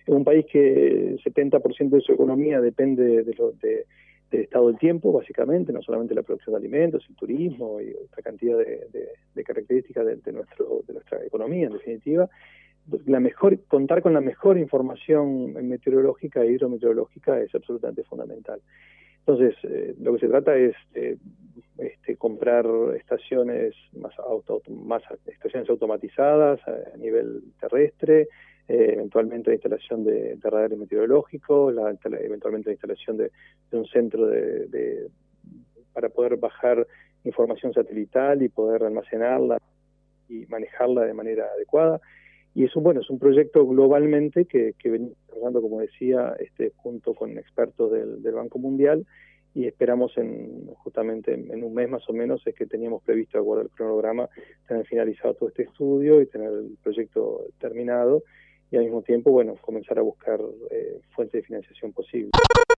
un país que el 70% de su economía depende del estado del tiempo, básicamente, no solamente la producción de alimentos, el turismo y otra cantidad de características de nuestra economía, en definitiva. Contar con la mejor información meteorológica e hidrometeorológica es absolutamente fundamental. Entonces, lo que se trata es comprar estaciones más estaciones automatizadas a nivel terrestre, eventualmente la instalación de radares meteorológicos, eventualmente la instalación de un centro para poder bajar información satelital y poder almacenarla y manejarla de manera adecuada. Y es un proyecto globalmente que venimos trabajando, como decía, junto con expertos del Banco Mundial, y esperamos justamente en un mes más o menos es que teníamos previsto, de acuerdo al cronograma, tener finalizado todo este estudio y tener el proyecto terminado, y al mismo tiempo, comenzar a buscar fuentes de financiación posibles.